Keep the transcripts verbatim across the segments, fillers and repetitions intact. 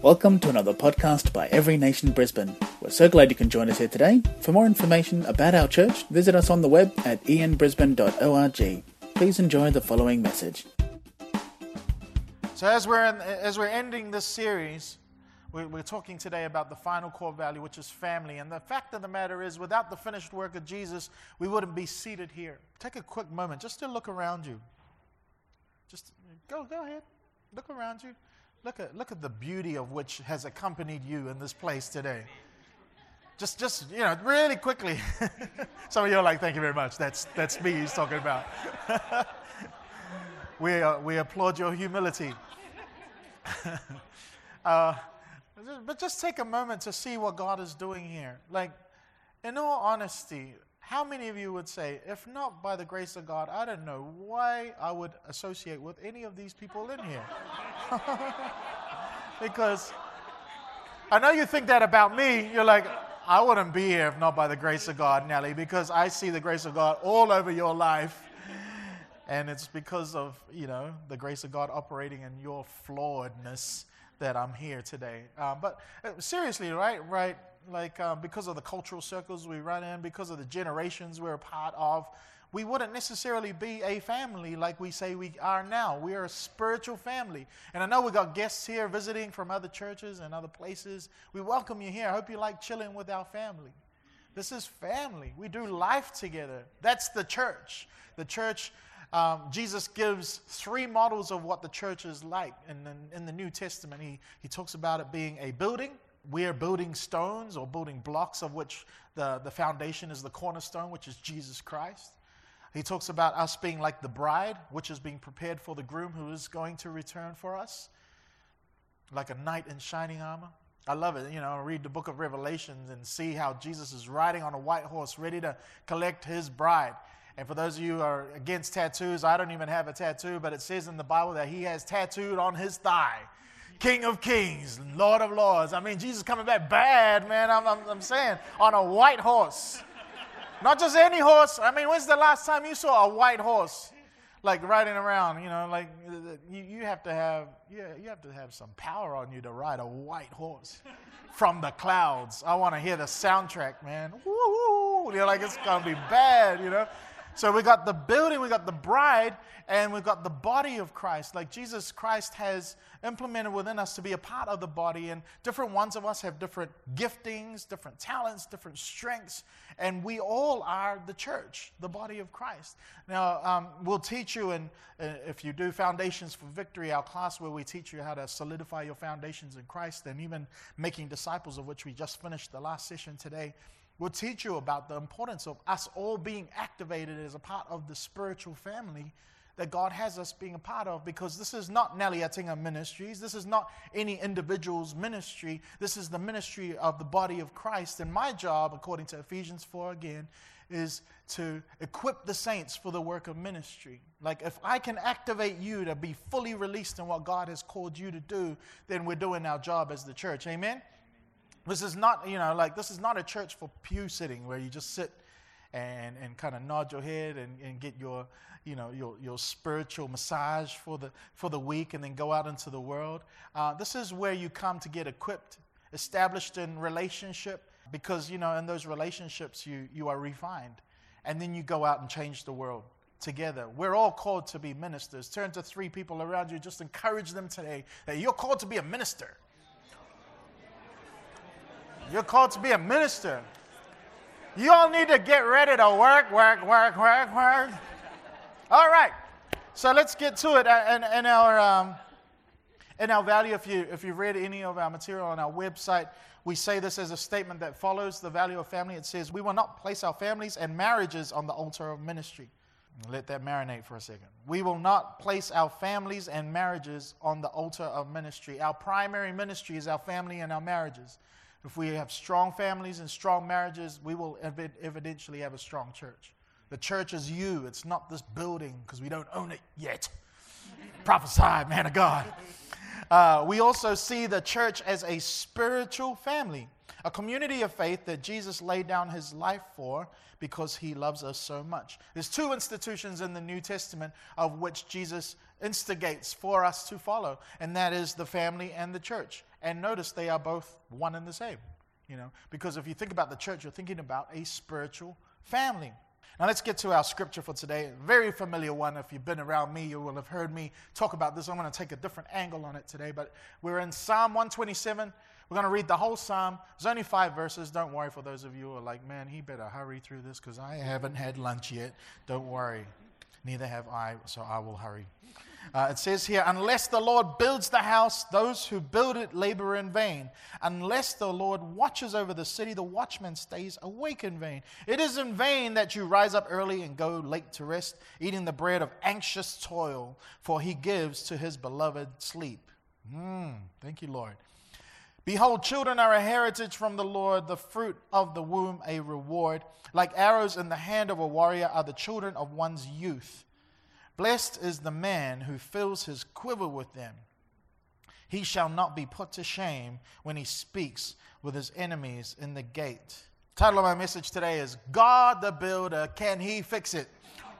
Welcome to another podcast by Every Nation Brisbane. We're so glad you can join us here today. For more information about our church, visit us on the web at e n brisbane dot org. Please enjoy the following message. So as we're in, as we're ending this series, we're, we're talking today about the final core value, which is family. And the fact of the matter is, without the finished work of Jesus, we wouldn't be seated here. Take a quick moment just to look around you. Just go, go ahead, look around you. Look at look at the beauty of which has accompanied you in this place today. Just just you know, really quickly. Some of you are like, "Thank you very much." That's that's me he's talking about. we uh, we applaud your humility. uh, but just take a moment to see what God is doing here. Like, in all honesty, how many of you would say, if not by the grace of God, I don't know why I would associate with any of these people in here? Because I know you think that about me. You're like, I wouldn't be here if not by the grace of God, Nelly, because I see the grace of God all over your life. And it's because of, you know, the grace of God operating in your flawedness that I'm here today. Um, but uh, seriously, right, right? Like uh, because of the cultural circles we run in, because of the generations we're a part of, we wouldn't necessarily be a family like we say we are now. We are a spiritual family. And I know we got guests here visiting from other churches and other places. We welcome you here. I hope you like chilling with our family. This is family. We do life together. That's the church. The church, um, Jesus gives three models of what the church is like. And in, in the New Testament, he, he talks about it being a building. We are building stones or building blocks of which the, the foundation is the cornerstone, which is Jesus Christ. He talks about us being like the bride, which is being prepared for the groom who is going to return for us, like a knight in shining armor. I love it. You know, read the book of Revelations and see how Jesus is riding on a white horse, ready to collect his bride. And for those of you who are against tattoos, I don't even have a tattoo, but it says in the Bible that he has tattooed on his thigh, King of Kings, Lord of Lords. I mean, Jesus coming back bad, man. I'm, I'm, I'm saying, on a white horse. Not just any horse. I mean, when's the last time you saw a white horse, like riding around? You know, like you, you have to have, yeah, you have to have some power on you to ride a white horse from the clouds. I want to hear the soundtrack, man. Woo! You're like, it's gonna be bad, you know. So we got the building, we got the bride, and we've got the body of Christ. Like Jesus Christ has implemented within us to be a part of the body, and different ones of us have different giftings, different talents, different strengths, and we all are the church, the body of Christ. Now, um, we'll teach you, and uh, if you do Foundations for Victory, our class where we teach you how to solidify your foundations in Christ, and even making disciples, of which we just finished the last session today. We'll teach you about the importance of us all being activated as a part of the spiritual family that God has us being a part of, because this is not Nelly Atinga Ministries. This is not any individual's ministry. This is the ministry of the body of Christ. And my job, according to Ephesians four again, is to equip the saints for the work of ministry. Like, if I can activate you to be fully released in what God has called you to do, then we're doing our job as the church. Amen? This is not, you know, like, this is not a church for pew sitting where you just sit and, and kind of nod your head and, and get your, you know, your, your spiritual massage for the for the week and then go out into the world. Uh, this is where you come to get equipped, established in relationship, because, you know, in those relationships you, you are refined. And then you go out and change the world together. We're all called to be ministers. Turn to three people around you, just encourage them today that you're called to be a minister. You're called to be a minister. You all need to get ready to work, work, work, work, work. All right. So let's get to it. In, in our um, in our value, if you if you read any of our material on our website, we say this as a statement that follows the value of family. It says, "We will not place our families and marriages on the altar of ministry." Let that marinate for a second. We will not place our families and marriages on the altar of ministry. Our primary ministry is our family and our marriages. If we have strong families and strong marriages, we will ev- evidentially have a strong church. The church is you. It's not this building, because we don't own it yet. Prophesy, man of God. Uh, we also see the church as a spiritual family. A community of faith that Jesus laid down his life for because he loves us so much. There's two institutions in the New Testament of which Jesus instigates for us to follow, and that is the family and the church. And notice they are both one and the same, you know, because if you think about the church, you're thinking about a spiritual family. Now let's get to our scripture for today. A very familiar one. If you've been around me, you will have heard me talk about this. I'm going to take a different angle on it today, but we're in Psalm one twenty-seven. We're going to read the whole psalm. There's only five verses. Don't worry for those of you who are like, man, he better hurry through this because I haven't had lunch yet. Don't worry. Neither have I, so I will hurry. Uh, it says here, unless the Lord builds the house, those who build it labor in vain. Unless the Lord watches over the city, the watchman stays awake in vain. It is in vain that you rise up early and go late to rest, eating the bread of anxious toil, for he gives to his beloved sleep. Mm, thank you, Lord. Behold, children are a heritage from the Lord, the fruit of the womb a reward. Like arrows in the hand of a warrior are the children of one's youth. Blessed is the man who fills his quiver with them. He shall not be put to shame when he speaks with his enemies in the gate. The title of my message today is God the Builder, Can He Fix It?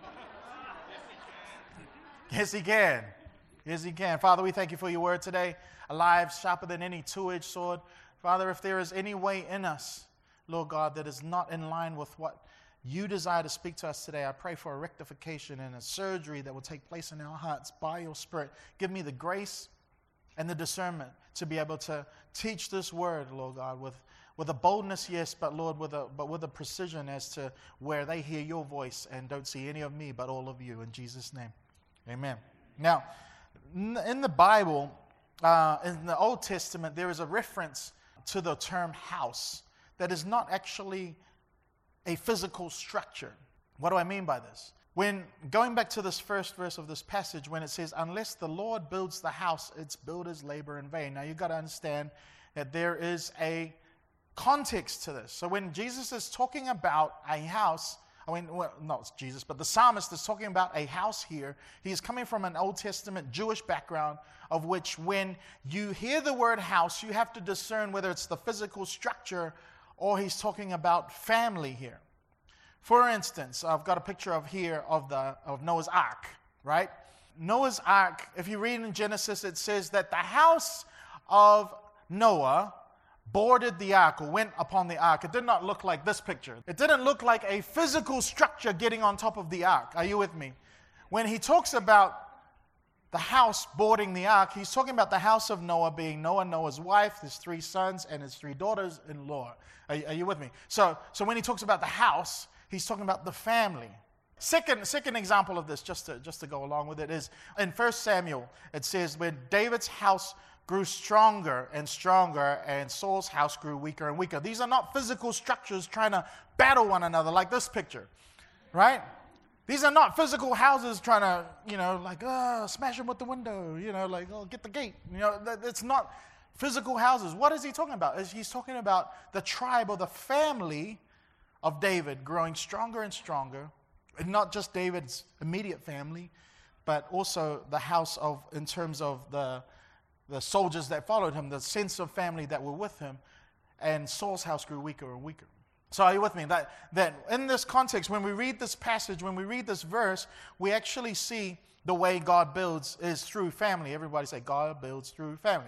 Yes, He can. Yes, He can. Father, we thank you for your word today. Alive, sharper than any two-edged sword. Father, if there is any way in us, Lord God, that is not in line with what you desire to speak to us today, I pray for a rectification and a surgery that will take place in our hearts by your Spirit. Give me the grace and the discernment to be able to teach this word, Lord God, with, with a boldness, yes, but Lord, with a, but with a precision as to where they hear your voice and don't see any of me but all of you. In Jesus' name, amen. Now, in the Bible, uh, in the Old Testament, there is a reference to the term house that is not actually a physical structure. What do I mean by this? When going back to this first verse of this passage, when it says, unless the Lord builds the house, its builders labor in vain. Now you've got to understand that there is a context to this. So when Jesus is talking about a house, I mean, well, not Jesus, but the psalmist is talking about a house here. He is coming from an Old Testament Jewish background, of which when you hear the word house, you have to discern whether it's the physical structure or he's talking about family here. For instance, I've got a picture of here of the of Noah's Ark, right? Noah's Ark, if you read in Genesis, it says that the house of Noah boarded the ark or went upon the ark. It did not look like this picture. It didn't look like a physical structure getting on top of the ark. Are you with me? When he talks about the house boarding the ark, he's talking about the house of Noah being Noah, Noah's wife, his three sons, and his three daughters-in-law. Are, are you with me? So, so when he talks about the house, he's talking about the family. Second, second example of this, just to, just to go along with it, is in First Samuel. It says, when David's house grew stronger and stronger, and Saul's house grew weaker and weaker. These are not physical structures trying to battle one another like this picture, right? These are not physical houses trying to, you know, like, oh, smash them with the window, you know, like, oh, get the gate. You know, it's not physical houses. What is he talking about? He's talking about the tribe or the family of David growing stronger and stronger, and not just David's immediate family, but also the house of, in terms of the, the soldiers that followed him, the sense of family that were with him, and Saul's house grew weaker and weaker. So are you with me? That, that in this context, when we read this passage, when we read this verse, we actually see the way God builds is through family. Everybody say, God builds through family.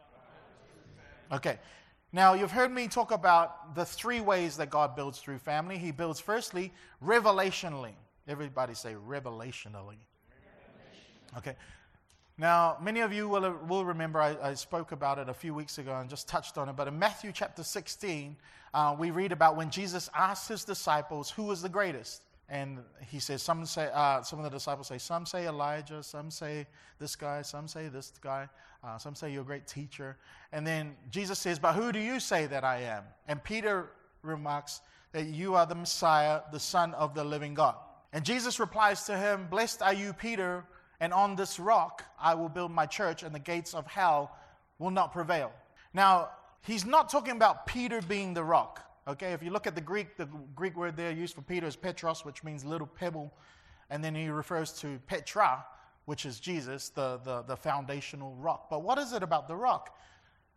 Okay. Now, you've heard me talk about the three ways that God builds through family. He builds, firstly, revelationally. Everybody say, revelationally. Okay. Now, many of you will, will remember I, I spoke about it a few weeks ago and just touched on it. But in Matthew chapter sixteen, uh, we read about when Jesus asked his disciples who was the greatest. And he says, some say, uh, some of the disciples say, some say Elijah, some say this guy, some say this guy, uh, some say you're a great teacher. And then Jesus says, but who do you say that I am? And Peter remarks that you are the Messiah, the Son of the living God. And Jesus replies to him, blessed are you, Peter, and on this rock I will build my church, and the gates of hell will not prevail. Now, he's not talking about Peter being the rock. Okay, if you look at the Greek, the Greek word there used for Peter is Petros, which means little pebble. And then he refers to Petra, which is Jesus, the, the, the foundational rock. But what is it about the rock?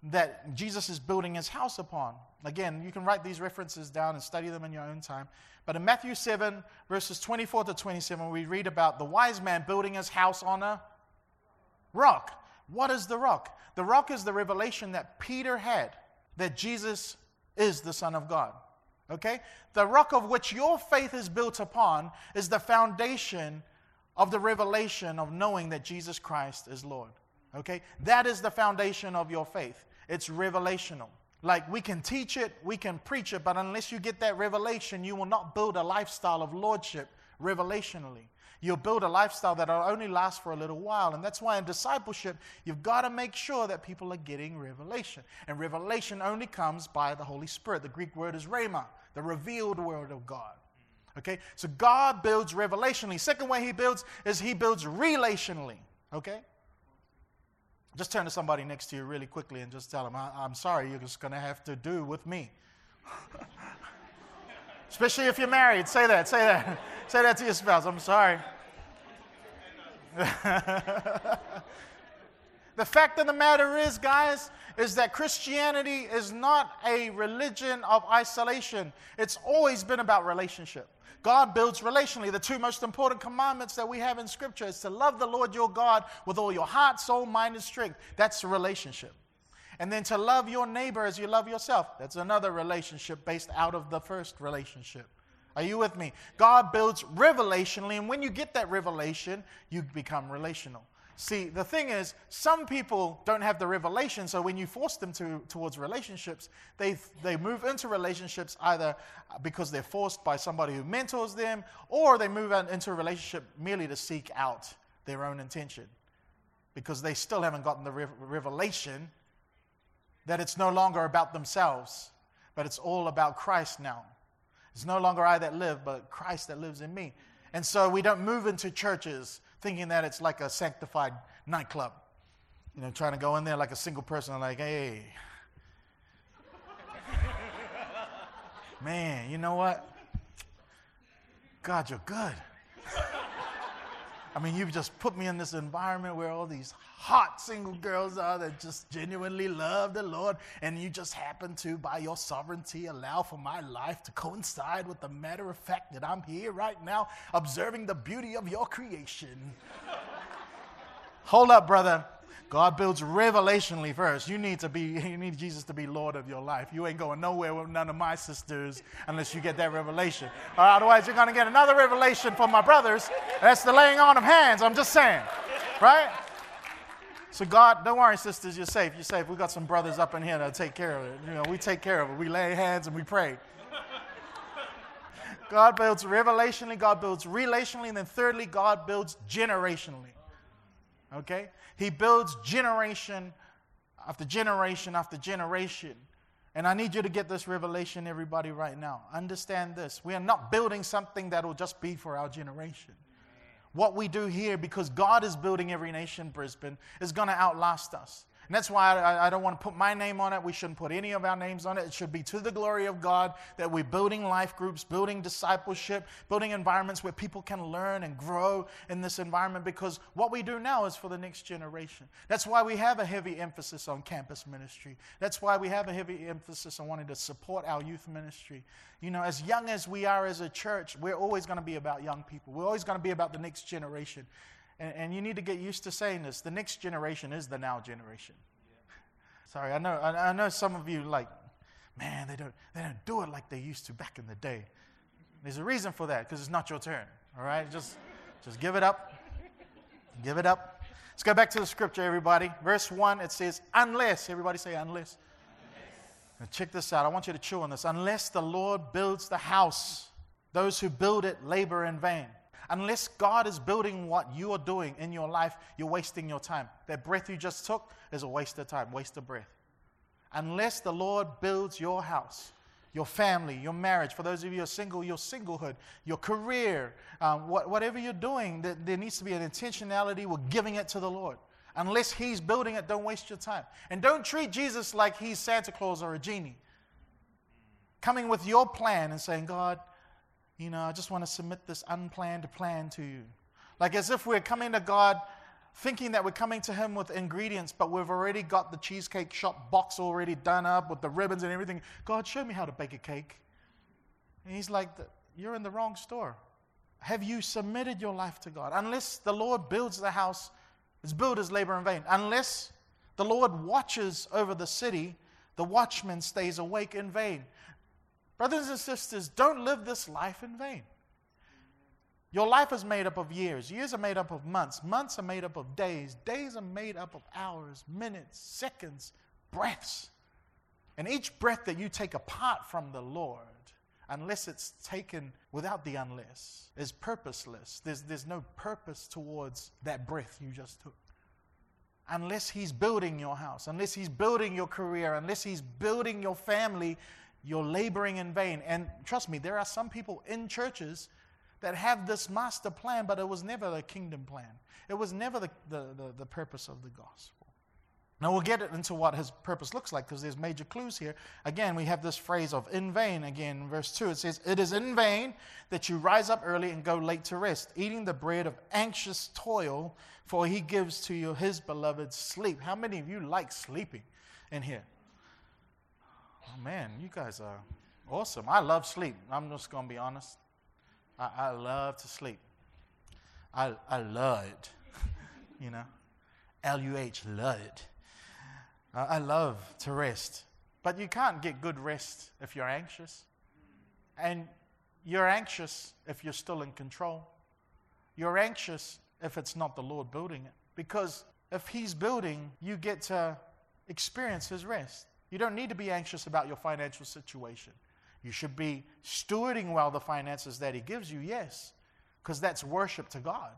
that Jesus is building his house upon. Again, you can write these references down and study them in your own time. But in Matthew seven, verses twenty-four to twenty-seven, we read about the wise man building his house on a rock. What is the rock? The rock is the revelation that Peter had, that Jesus is the Son of God. Okay? The rock of which your faith is built upon is the foundation of the revelation of knowing that Jesus Christ is Lord. Okay? That is the foundation of your faith. It's revelational. Like, we can teach it, we can preach it, but unless you get that revelation, you will not build a lifestyle of lordship revelationally. You'll build a lifestyle that will only last for a little while. And that's why in discipleship, you've got to make sure that people are getting revelation. And revelation only comes by the Holy Spirit. The Greek word is rhema, the revealed word of God. Okay? So God builds revelationally. Second way he builds is he builds relationally. Okay? Just turn to somebody next to you really quickly and just tell them, I- I'm sorry, you're just going to have to do with me. Especially if you're married. Say that, say that. Say that to your spouse. I'm sorry. The fact of the matter is, guys, is that Christianity is not a religion of isolation. It's always been about relationship. God builds relationally. The two most important commandments that we have in Scripture is to love the Lord your God with all your heart, soul, mind, and strength. That's a relationship. And then to love your neighbor as you love yourself. That's another relationship based out of the first relationship. Are you with me? God builds revelationally, and when you get that revelation, you become relational. See, the thing is, some people don't have the revelation, so when you force them to towards relationships, they they move into relationships either because they're forced by somebody who mentors them, or they move into a relationship merely to seek out their own intention, because they still haven't gotten the re- revelation that it's no longer about themselves, but it's all about Christ now. It's no longer I that live, but Christ that lives in me. And so we don't move into churches thinking that it's like a sanctified nightclub. You know, trying to go in there like a single person, like, hey, man, you know what? God, you're good. I mean, you've just put me in this environment where all these hot single girls are that just genuinely love the Lord, and you just happen to, by your sovereignty, allow for my life to coincide with the matter of fact that I'm here right now observing the beauty of your creation. Hold up, brother. God builds revelationally first. You need to be, you need Jesus to be Lord of your life. You ain't going nowhere with none of my sisters unless you get that revelation. Or otherwise, you're going to get another revelation from my brothers. That's the laying on of hands. I'm just saying, right? So God, don't worry, sisters, you're safe. You're safe. We got some brothers up in here that take care of it. You know, we take care of it. We lay hands and we pray. God builds revelationally. God builds relationally, and then thirdly, God builds generationally. Okay? He builds generation after generation after generation. And I need you to get this revelation, everybody, right now. Understand this. We are not building something that will just be for our generation. What we do here, because God is building Every Nation Brisbane, is going to outlast us. And that's why I, I don't want to put my name on it. We shouldn't put any of our names on it. It should be to the glory of God that we're building life groups, building discipleship, building environments where people can learn and grow in this environment, because what we do now is for the next generation. That's why we have a heavy emphasis on campus ministry. That's why we have a heavy emphasis on wanting to support our youth ministry. You know, as young as we are as a church, we're always going to be about young people. We're always going to be about the next generation. And, and you need to get used to saying this. The next generation is the now generation. Yeah. Sorry, I know I, I know some of you like, man, they don't they don't do it like they used to back in the day. There's a reason for that, because it's not your turn. All right? Just, just give it up. Give it up. Let's go back to the scripture, everybody. Verse one, it says, unless, everybody say unless. Unless. Now check this out. I want you to chew on this. Unless the Lord builds the house, those who build it labor in vain. Unless God is building what you are doing in your life, you're wasting your time. That breath you just took is a waste of time, waste of breath. Unless the Lord builds your house, your family, your marriage, for those of you who are single, your singlehood, your career, um, what, whatever you're doing, there, there needs to be an intentionality with giving it to the Lord. Unless He's building it, don't waste your time. And don't treat Jesus like He's Santa Claus or a genie, coming with your plan and saying, God, you know, I just want to submit this unplanned plan to you. Like as if we're coming to God thinking that we're coming to him with ingredients, but we've already got the cheesecake shop box already done up with the ribbons and everything. God, show me how to bake a cake. And he's like, you're in the wrong store. Have you submitted your life to God? Unless the Lord builds the house, his builders labor in vain. Unless the Lord watches over the city, the watchman stays awake in vain. Brothers and sisters, don't live this life in vain. Your life is made up of years. Years are made up of months. Months are made up of days. Days are made up of hours, minutes, seconds, breaths. And each breath that you take apart from the Lord, unless it's taken without the unless, is purposeless. There's, there's no purpose towards that breath you just took. Unless he's building your house, unless he's building your career, unless he's building your family, you're laboring in vain. And trust me, there are some people in churches that have this master plan, but it was never the kingdom plan. It was never the, the, the, the purpose of the gospel. Now we'll get into what his purpose looks like because there's major clues here. Again, we have this phrase of in vain. Again, in verse two, it says, it is in vain that you rise up early and go late to rest, eating the bread of anxious toil, for he gives to you his beloved sleep. How many of you like sleeping in here? Oh man, you guys are awesome. I love sleep. I'm just going to be honest. I, I love to sleep. I I love it. You know, L U H, love it. Uh, I love to rest. But you can't get good rest if you're anxious. And you're anxious if you're still in control. You're anxious if it's not the Lord building it. Because if he's building, you get to experience his rest. You don't need to be anxious about your financial situation. You should be stewarding well the finances that he gives you, yes, because that's worship to God.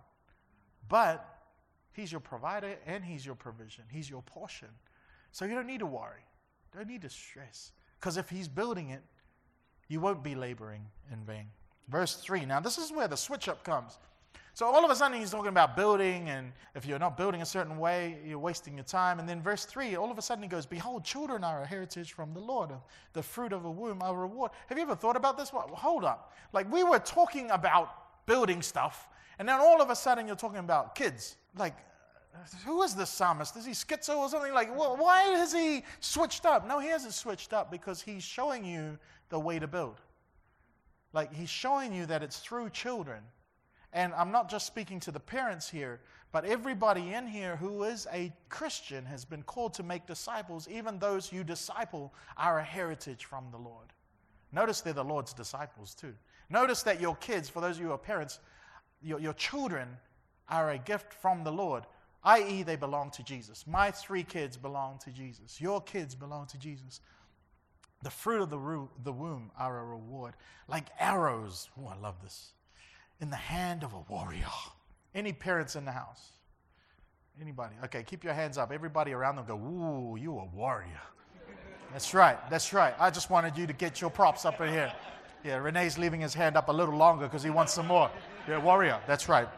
But he's your provider and he's your provision. He's your portion. So you don't need to worry. Don't need to stress. Because if he's building it, you won't be laboring in vain. Verse three. Now this is where the switch up comes. So all of a sudden he's talking about building, and if you're not building a certain way, you're wasting your time. And then verse three, all of a sudden he goes, behold, children are a heritage from the Lord, the fruit of a womb, a reward. Have you ever thought about this? Well, hold up. Like we were talking about building stuff, and then all of a sudden you're talking about kids. Like, who is this psalmist? Is he schizo or something? Like, well, why has he switched up? No, he hasn't switched up because he's showing you the way to build. Like he's showing you that it's through children. And I'm not just speaking to the parents here, but everybody in here who is a Christian has been called to make disciples. Even those you disciple are a heritage from the Lord. Notice they're the Lord's disciples too. Notice that your kids, for those of you who are parents, your, your children are a gift from the Lord, that is they belong to Jesus. My three kids belong to Jesus. Your kids belong to Jesus. The fruit of the, ro- the womb are a reward. Like arrows. Oh, I love this. In the hand of a warrior. Any parents in the house? Anybody? Okay, keep your hands up. Everybody around them go, ooh, you a warrior. That's right. That's right. I just wanted you to get your props up in here. Yeah, Renee's leaving his hand up a little longer because he wants some more. Yeah, warrior. That's right.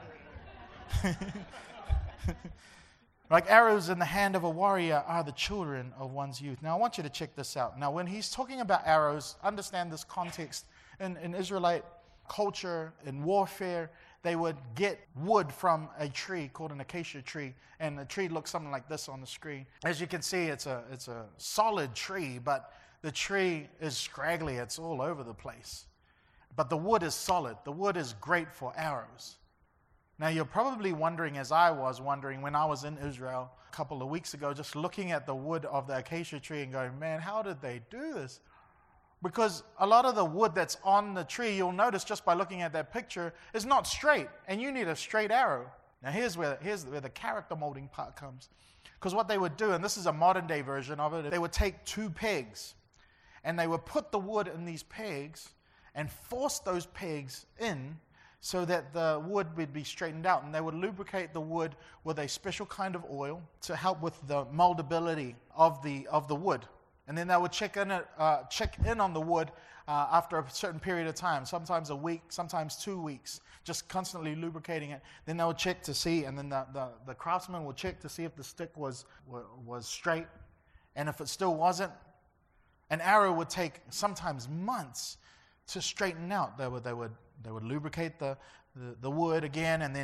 Like arrows in the hand of a warrior are the children of one's youth. Now, I want you to check this out. Now, when he's talking about arrows, understand this context. In, in Israelite culture, in warfare, they would get wood from a tree called an acacia tree, and the tree looks something like this on the screen. As you can see, it's a it's a solid tree, but the tree is scraggly. It's all over the place. But the wood is solid. The wood is great for arrows. Now, you're probably wondering, as I was wondering when I was in Israel a couple of weeks ago, just looking at the wood of the acacia tree and going, man, how did they do this? Because a lot of the wood that's on the tree, you'll notice just by looking at that picture, is not straight, and you need a straight arrow. Now here's where, here's where the character molding part comes. Because what they would do, and this is a modern day version of it, they would take two pegs, and they would put the wood in these pegs, and force those pegs in so that the wood would be straightened out. And they would lubricate the wood with a special kind of oil to help with the moldability of the, of the wood. And then they would check in, uh, check in on the wood uh, after a certain period of time, sometimes a week, sometimes two weeks, just constantly lubricating it. Then they would check to see, and then the, the, the craftsman would check to see if the stick was, was straight. And if it still wasn't, an arrow would take sometimes months to straighten out. They would, they would, they would lubricate the, the, the wood again and then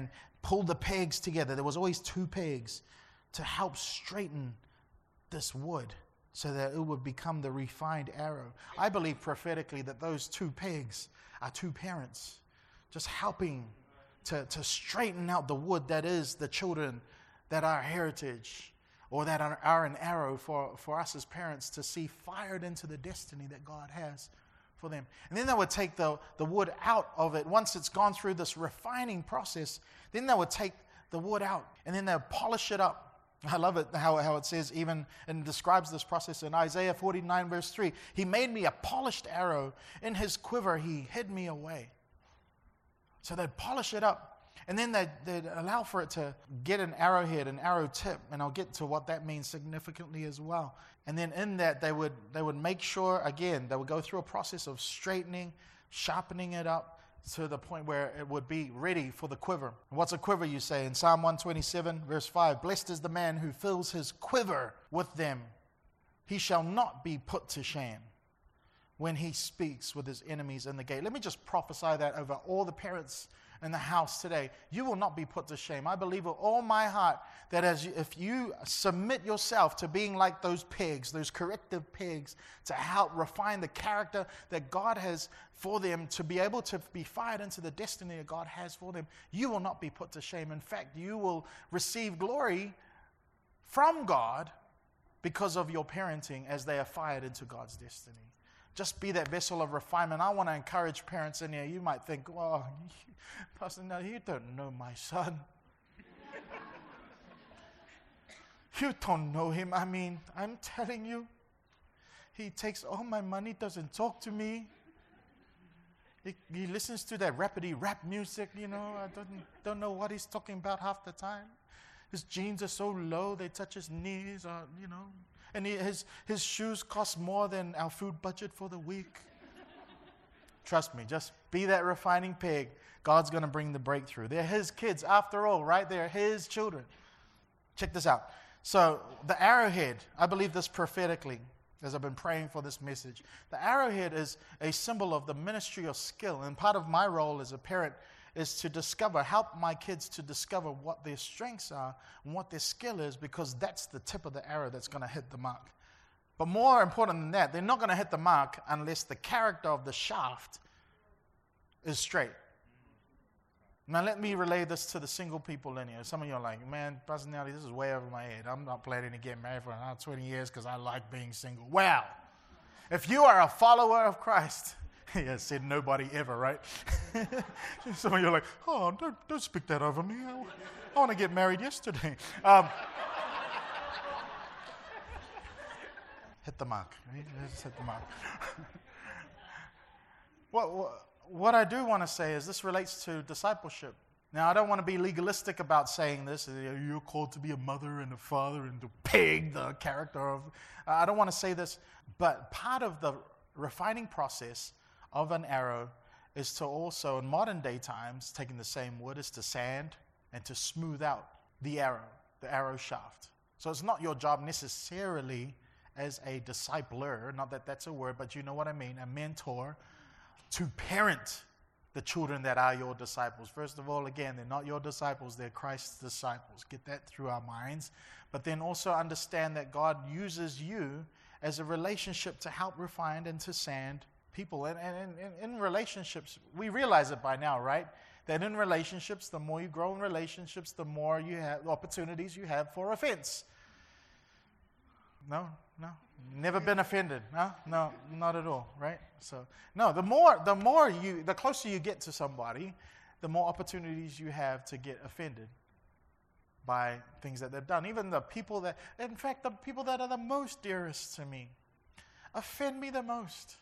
pull the pegs together. There was always two pegs to help straighten this wood so that it would become the refined arrow. I believe prophetically that those two pegs are two parents just helping to, to straighten out the wood that is the children that are heritage, or that are, are an arrow for, for us as parents to see fired into the destiny that God has for them. And then they would take the, the wood out of it. Once it's gone through this refining process, then they would take the wood out and then they would polish it up. I love it how, how it says even, and describes this process in Isaiah forty-nine verse three. He made me a polished arrow. In his quiver he hid me away. So they'd polish it up. And then they'd, they'd allow for it to get an arrowhead, an arrow tip, and I'll get to what that means significantly as well. And then in that, they would they would make sure, again, they would go through a process of straightening, sharpening it up to the point where it would be ready for the quiver. And what's a quiver, you say? In Psalm one twenty-seven, verse five, blessed is the man who fills his quiver with them. He shall not be put to shame when he speaks with his enemies in the gate. Let me just prophesy that over all the parents in the house today. You will not be put to shame. I believe with all my heart that as you, if you submit yourself to being like those pigs, those corrective pigs, to help refine the character that God has for them, to be able to be fired into the destiny that God has for them, you will not be put to shame. In fact, you will receive glory from God because of your parenting as they are fired into God's destiny. Just be that vessel of refinement. I want to encourage parents in here. You might think, well, Pastor, no, you don't know my son. You don't know him. I mean, I'm telling you, he takes all my money, doesn't talk to me. He, he listens to that rapidy rap music, you know. I don't, don't know what he's talking about half the time. His jeans are so low, they touch his knees, or, you know. And he, his, his shoes cost more than our food budget for the week. Trust me, just be that refining pig. God's going to bring the breakthrough. They're his kids after all, right? They're his children. Check this out. So the arrowhead, I believe this prophetically, as I've been praying for this message. The arrowhead is a symbol of the ministry of skill. And part of my role as a parent is to discover, help my kids to discover what their strengths are and what their skill is, because that's the tip of the arrow that's going to hit the mark. But more important than that, they're not going to hit the mark unless the character of the shaft is straight. Now let me relay this to the single people in here. Some of you are like, man, Pastor Nelly, this is way over my head. I'm not planning to get married for another twenty years because I like being single. Well, if you are a follower of Christ, yeah, said nobody ever, right? Some of you are like, oh, don't, don't speak that over me. I, I want to get married yesterday. Um, hit the mark. Right? Just hit the mark. what, what, what I do want to say is this relates to discipleship. Now, I don't want to be legalistic about saying this. You're called to be a mother and a father and to peg the character of... I don't want to say this, but part of the refining process of an arrow is to also, in modern day times, taking the same wood, is to sand and to smooth out the arrow, the arrow shaft. So it's not your job necessarily as a discipler, not that that's a word, but you know what I mean, a mentor, to parent the children that are your disciples. First of all, again, they're not your disciples, they're Christ's disciples. Get that through our minds. But then also understand that God uses you as a relationship to help refine and to sand people. And, and, and in relationships, we realize it by now, right? That in relationships, the more you grow in relationships, the more you have opportunities you have for offense. No, no, never been offended. No, no, not at all, right? So, no, the more, the more you, the closer you get to somebody, the more opportunities you have to get offended by things that they've done. Even the people that, in fact, the people that are the most dearest to me, offend me the most.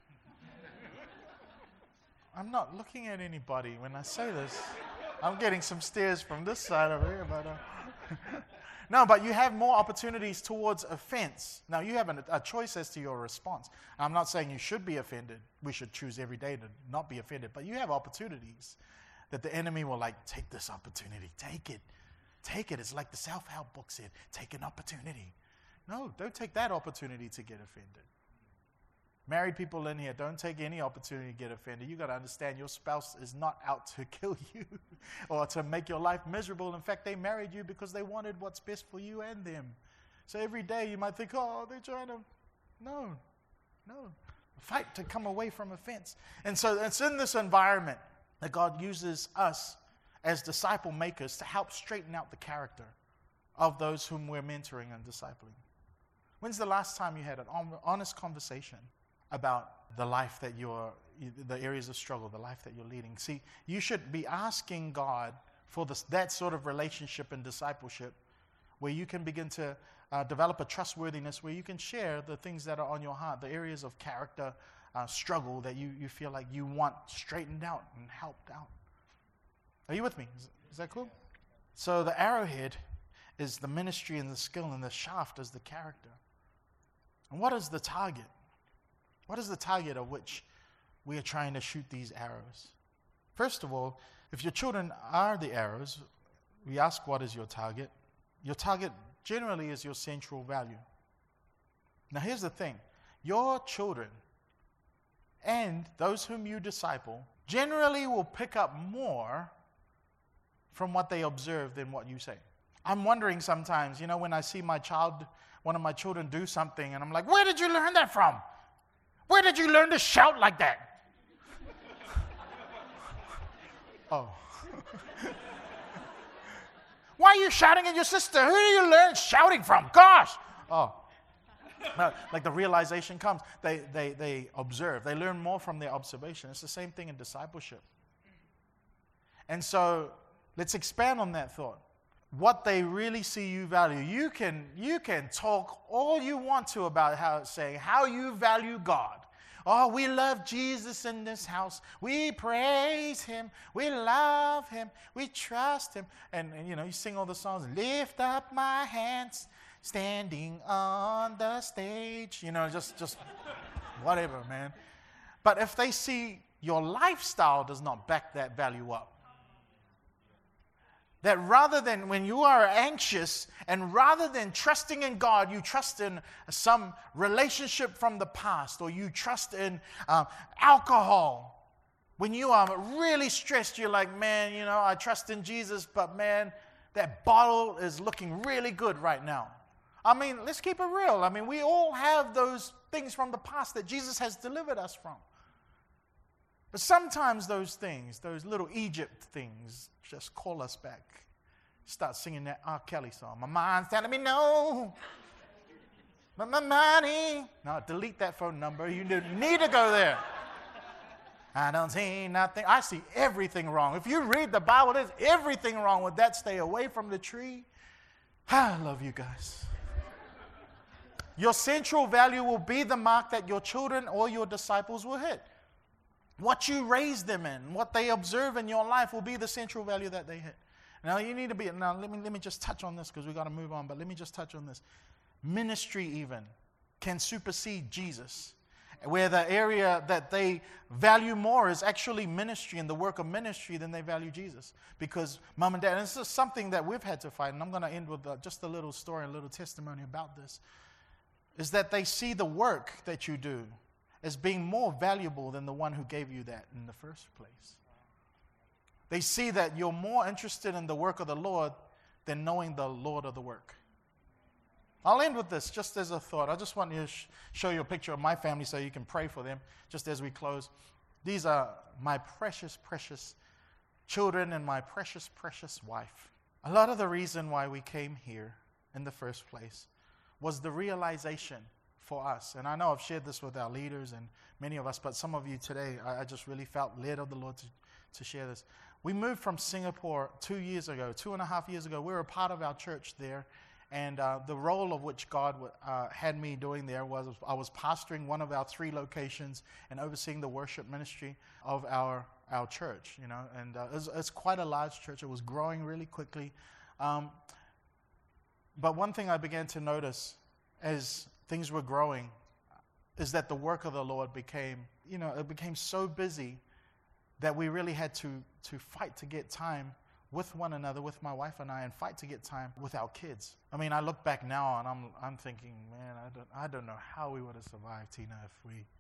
I'm not looking at anybody when I say this. I'm getting some stares from this side over here, but... Uh, No, but you have more opportunities towards offense. Now, you have an, a choice as to your response. I'm not saying you should be offended. We should choose every day to not be offended. But you have opportunities that the enemy will like, take this opportunity. Take it. Take it. It's like the self-help book said, take an opportunity. No, don't take that opportunity to get offended. Married people in here, don't take any opportunity to get offended. You got to understand your spouse is not out to kill you or to make your life miserable. In fact, they married you because they wanted what's best for you and them. So every day you might think, oh, they're trying to, no, no. Fight to come away from offense. And so it's in this environment that God uses us as disciple makers to help straighten out the character of those whom we're mentoring and discipling. When's the last time you had an honest conversation about the life that you're, the areas of struggle, the life that you're leading? See, you should be asking God for this, that sort of relationship and discipleship where you can begin to uh, develop a trustworthiness, where you can share the things that are on your heart, the areas of character uh, struggle that you, you feel like you want straightened out and helped out. Are you with me? Is, is that cool? So the arrowhead is the ministry and the skill, and the shaft is the character. And what is the target? What is the target of which we are trying to shoot these arrows? First of all, if your children are the arrows, we ask, what is your target? Your target generally is your central value. Now here's the thing. Your children and those whom you disciple generally will pick up more from what they observe than what you say. I'm wondering sometimes, you know, when I see my child, one of my children do something, and I'm like, where did you learn that from? Where did you learn to shout like that? Oh. Why are you shouting at your sister? Who do you learn shouting from? Gosh. Oh. No, like the realization comes. They, they, they observe. They learn more from their observation. It's the same thing in discipleship. And so let's expand on that thought. What they really see you value. You can, you can talk all you want to about how saying how you value God. Oh, we love Jesus in this house. We praise him. We love him. We trust him. And, and you know, you sing all the songs. Lift up my hands, standing on the stage. You know, just, just whatever, man. But if they see your lifestyle does not back that value up, that rather than when you are anxious and rather than trusting in God, you trust in some relationship from the past, or you trust in um, alcohol. When you are really stressed, you're like, man, you know, I trust in Jesus, but man, that bottle is looking really good right now. I mean, let's keep it real. I mean, we all have those things from the past that Jesus has delivered us from. But sometimes those things, those little Egypt things, just call us back. Start singing that R. Kelly song. My mind's telling me no, but my money. No, delete that phone number. You don't need to go there. I don't see nothing. I see everything wrong. If you read the Bible, there's everything wrong with that. Stay away from the tree. I love you guys. Your central value will be the mark that your children or your disciples will hit. What you raise them in, what they observe in your life will be the central value that they hit. Now you need to be, now let me, let me just touch on this because we've got to move on, but let me just touch on this. Ministry even can supersede Jesus. Where the area that they value more is actually ministry and the work of ministry than they value Jesus. Because mom and dad, and this is something that we've had to fight, and I'm going to end with uh, just a little story, a little testimony about this, is that they see the work that you do as being more valuable than the one who gave you that in the first place. They see that you're more interested in the work of the Lord than knowing the Lord of the work. I'll end with this just as a thought. I just want to sh- show you a picture of my family so you can pray for them just as we close. These are my precious, precious children and my precious, precious wife. A lot of the reason why we came here in the first place was the realization for us. And I know I've shared this with our leaders and many of us, but some of you today, I, I just really felt led of the Lord to, to share this. We moved from Singapore two years ago, two and a half years ago. We were a part of our church there. And uh, the role of which God uh, had me doing there was I was pastoring one of our three locations and overseeing the worship ministry of our our church. You know, and uh, it's, it's quite a large church. It was growing really quickly. Um, but one thing I began to notice as things were growing is that the work of the Lord became, you know, it became so busy that we really had to to fight to get time with one another, with my wife and I, and fight to get time with our kids. I mean, I look back now and I'm I'm thinking, man, I don't I don't know how we would have survived, Tina, if we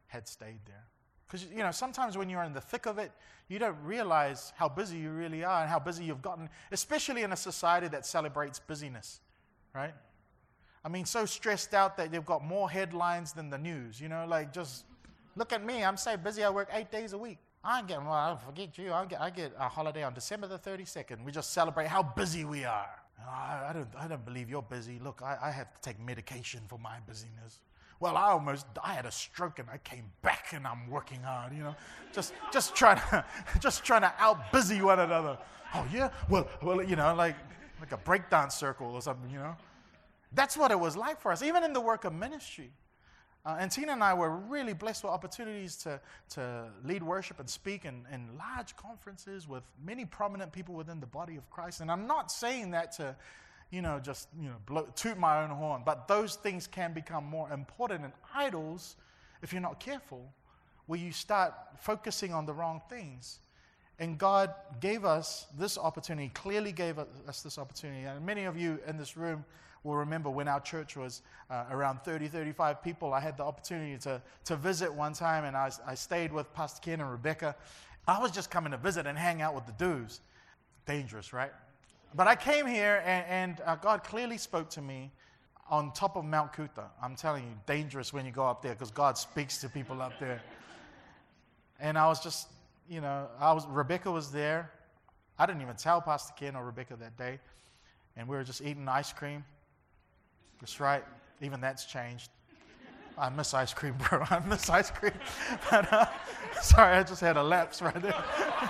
had stayed there. Because, you know, sometimes when you're in the thick of it, you don't realize how busy you really are and how busy you've gotten, especially in a society that celebrates busyness, right? I mean, so stressed out that they've got more headlines than the news, you know, like just look at me. I'm so busy. I work eight days a week. I get, well, I forget you. I get, I get a holiday on December the thirty-second. We just celebrate how busy we are. I, I don't, I don't believe you're busy. Look, I, I have to take medication for my busyness. Well, I almost, I had a stroke and I came back and I'm working hard, you know, just, just trying to, just trying to out busy one another. Oh yeah, well, well, you know, like, like a breakdance circle or something, you know. That's what it was like for us, even in the work of ministry. Uh, and Tina and I were really blessed with opportunities to, to lead worship and speak in, in large conferences with many prominent people within the body of Christ. And I'm not saying that to, you know, just, you know, blow, toot my own horn, but those things can become more important and idols if you're not careful, where you start focusing on the wrong things. And God gave us this opportunity, clearly gave us this opportunity. And many of you in this room will remember when our church was uh, around thirty, thirty-five people. I had the opportunity to, to visit one time, and I, I stayed with Pastor Ken and Rebecca. I was just coming to visit and hang out with the dudes. Dangerous, right? But I came here, and, and uh, God clearly spoke to me on top of Mount Kuta. I'm telling you, dangerous when you go up there, because God speaks to people up there. And I was just, you know, I was Rebecca was there. I didn't even tell Pastor Ken or Rebecca that day. And we were just eating ice cream. That's right. Even that's changed. I miss ice cream, bro. I miss ice cream. But, uh, sorry, I just had a lapse right there.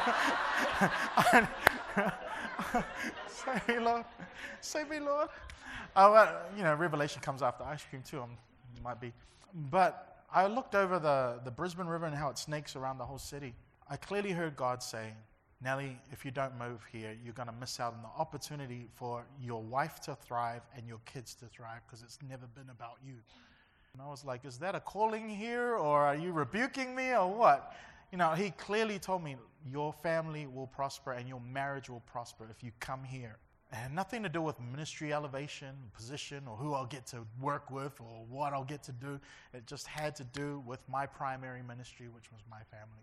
Save me, Lord. Save me, Lord. Oh, uh, you know, Revelation comes after ice cream too. Um, it might be. But I looked over the, the Brisbane River and how it snakes around the whole city. I clearly heard God say, Nelly, if you don't move here, you're going to miss out on the opportunity for your wife to thrive and your kids to thrive, because it's never been about you. And I was like, is that a calling here, or are you rebuking me, or what? You know, he clearly told me, your family will prosper and your marriage will prosper if you come here. It had nothing to do with ministry elevation, position, or who I'll get to work with, or what I'll get to do. It just had to do with my primary ministry, which was my family.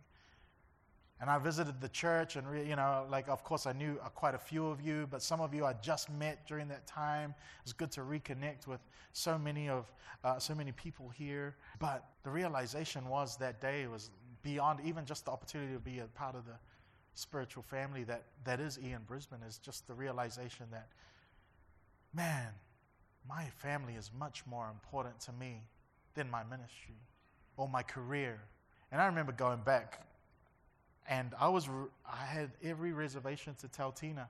And I visited the church, and, re, you know, like, of course, I knew uh, quite a few of you, but some of you I just met during that time. It was good to reconnect with so many of, uh, so many people here. But the realization was that day was beyond even just the opportunity to be a part of the spiritual family that, that is Ian Brisbane, is just the realization that, man, my family is much more important to me than my ministry or my career. And I remember going back, and I was, I had every reservation to tell Tina.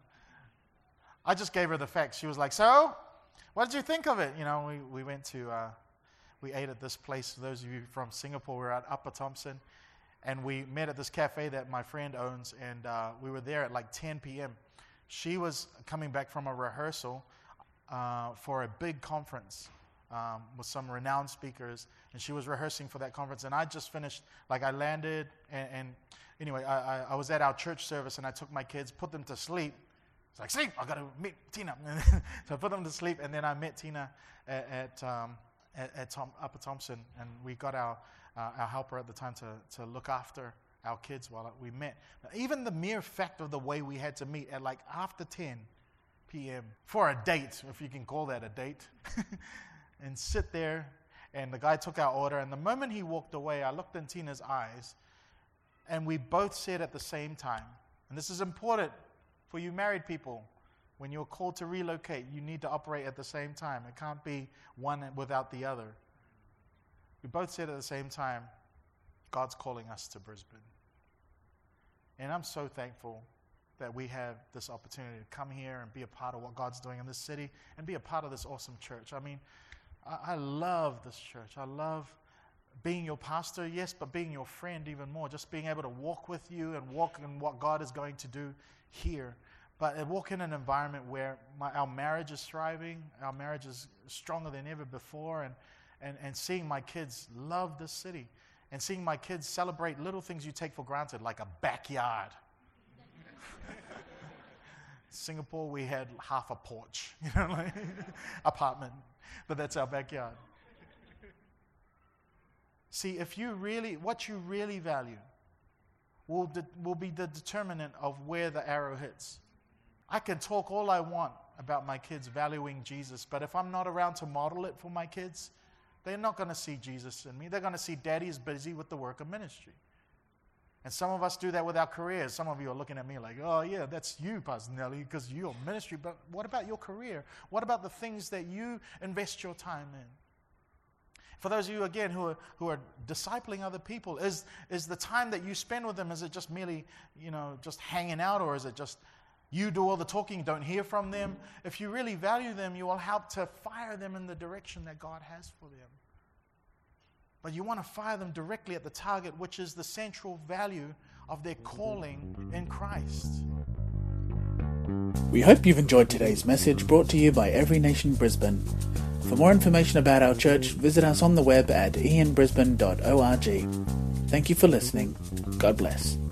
I just gave her the facts. She was like, so, what did you think of it? You know, we, we went to, uh, we ate at this place. For those of you from Singapore, we were at Upper Thompson. And we met at this cafe that my friend owns. And uh, we were there at like ten p.m. She was coming back from a rehearsal uh, for a big conference um, with some renowned speakers. And she was rehearsing for that conference. And I just finished, like I landed and, and Anyway, I, I, I was at our church service, and I took my kids, put them to sleep. It's like, sleep, I got to meet Tina. So I put them to sleep, and then I met Tina at, at, um, at, at Tom, Upper Thompson, and we got our, uh, our helper at the time to, to look after our kids while we met. Now, even the mere fact of the way we had to meet at like after ten p.m. for a date, if you can call that a date, and sit there, and the guy took our order, and the moment he walked away, I looked in Tina's eyes, and we both said at the same time, and this is important for you married people, when you're called to relocate, you need to operate at the same time. It can't be one without the other. We both said at the same time, God's calling us to Brisbane. And I'm so thankful that we have this opportunity to come here and be a part of what God's doing in this city and be a part of this awesome church. I mean, I, I love this church. I love being your pastor, yes, but being your friend even more. Just being able to walk with you and walk in what God is going to do here. But walk in an environment where my, our marriage is thriving, our marriage is stronger than ever before, and, and, and seeing my kids love this city, and seeing my kids celebrate little things you take for granted, like a backyard. Singapore, we had half a porch, you know, like apartment, but that's our backyard. See, if you really, what you really value will, de- will be the determinant of where the arrow hits. I can talk all I want about my kids valuing Jesus, but if I'm not around to model it for my kids, they're not going to see Jesus in me. They're going to see Daddy is busy with the work of ministry. And some of us do that with our careers. Some of you are looking at me like, oh yeah, that's you, Pastor Nelly, because you're ministry. But what about your career? What about the things that you invest your time in? For those of you, again, who are who are discipling other people, is is the time that you spend with them, is it just merely, you know, just hanging out, or is it just you do all the talking, don't hear from them? If you really value them, you will help to fire them in the direction that God has for them. But you want to fire them directly at the target, which is the central value of their calling in Christ. We hope you've enjoyed today's message brought to you by Every Nation Brisbane. For more information about our church, visit us on the web at e n brisbane dot org. Thank you for listening. God bless.